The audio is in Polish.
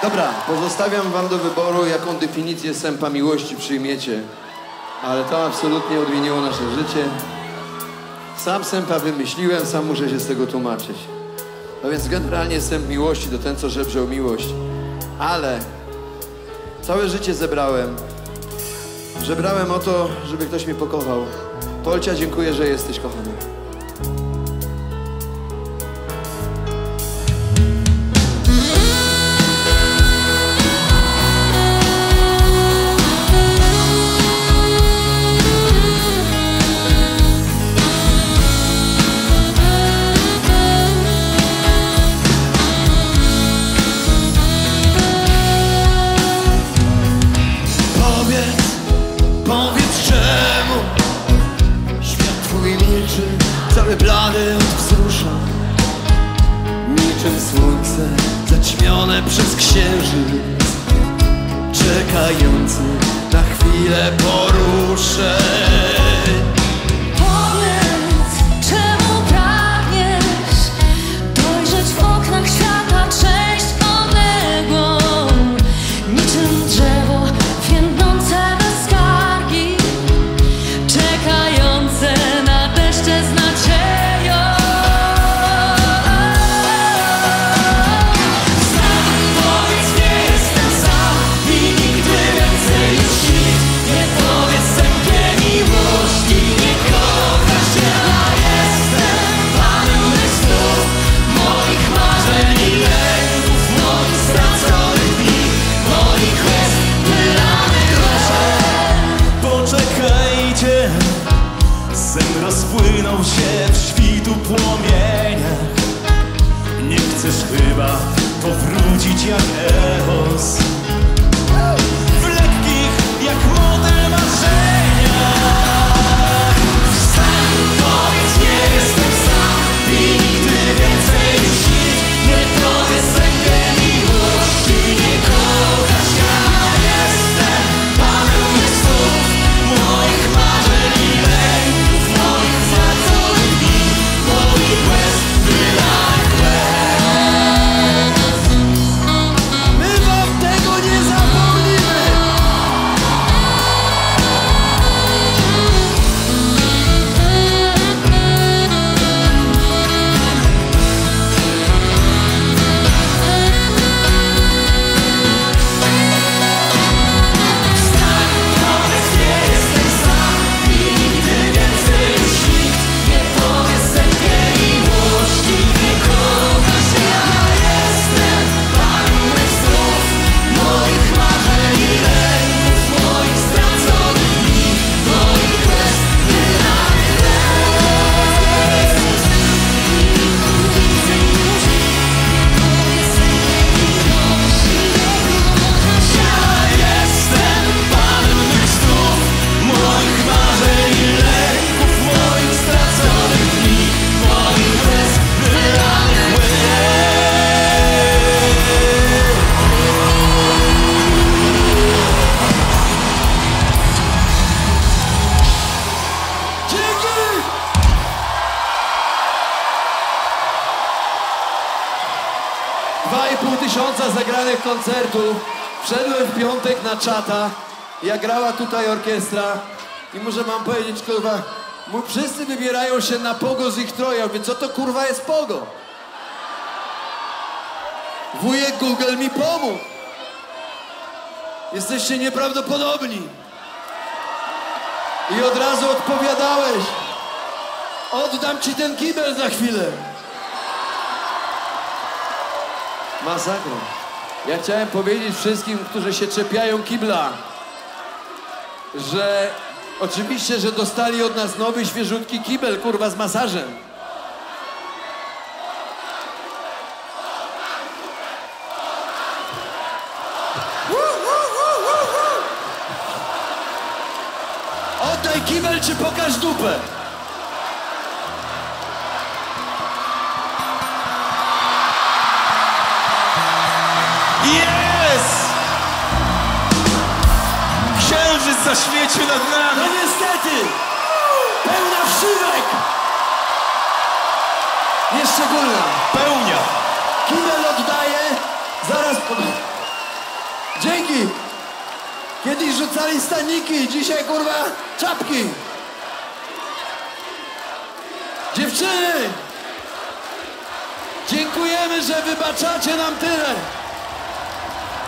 Dobra, pozostawiam wam do wyboru, jaką definicję sępa miłości przyjmiecie. Ale to absolutnie odmieniło nasze życie. Sam sępa wymyśliłem, sam muszę się z tego tłumaczyć. No więc generalnie sęp miłości to ten, co żebrze o miłość. Ale całe życie żebrałem o to, żeby ktoś mnie pokochał. Tolcia, dziękuję, że jesteś kochany. Cały blady od wzrusza, niczym słońce zaćmione przez księżyc, czekający na chwilę poruszę. Powiedz, czemu pragniesz dojrzeć w oknach świata część onego, niczym drzewo więdnące bez skargi, czekające na deszcze z nadzieją. Powiedz, nie jestem sam i nigdy więcej już nikt nie powie sępie miłości. Nie kochasz się, a jestem panem mych snów, moich marzeń i lęków, moich straconych dni, moich łez wylanych łez. Poczekajcie, sen rozpłynął się w świtu płomieniach. Nie chcesz chyba powrócić jak Eos, w lekkich jak model marzeniach. Wstań, powiedz, nie jestem sam i nigdy więcej już nikt nie powie sępie miłości. Nie kochasz, ja jestem panem mych snów, moich marzeń i lęków, moich straconych dni, moich łez wylanych łez. My wam tego nie zapomnimy! Wstań, powiedz, nie jestem sam i nigdy więcej już nikt nie powie sępie miłości. Nie kochasz, ja jestem panem mych snów, moich marzeń i lęków, moich straconych dni, moich łez wylanych łez. Ja jestem panem mych snów, moich marzeń i lęków, moich straconych dni, moich łez wylanych łez. Dzięki! 2500 zagranych koncertów. Wszedłem w piątek na czata, jak grała tutaj orkiestra i muszę wam powiedzieć, kurwa, wszyscy wybierają się na pogo z ich troja. Mówię, co to kurwa jest pogo? Wujek Google mi pomógł. Jesteście nieprawdopodobni. I od razu odpowiadałeś. Oddam ci ten kibel za chwilę. Masakra. Ja chciałem powiedzieć wszystkim, którzy się czepiają kibla, że oczywiście, że dostali od nas nowy, świeżutki kibel, kurwa, z masażem. Oddaj kibel, czy pokaż dupę. Jest! Księżyc zaświecił nad nami. No niestety, pełna wszywek. Nieszczególna. Pełnia. Kibel oddaję, zaraz Dzięki! Kiedyś rzucali staniki, dzisiaj kurwa czapki! Dziewczyny! Dziękujemy, że wybaczacie nam tyle!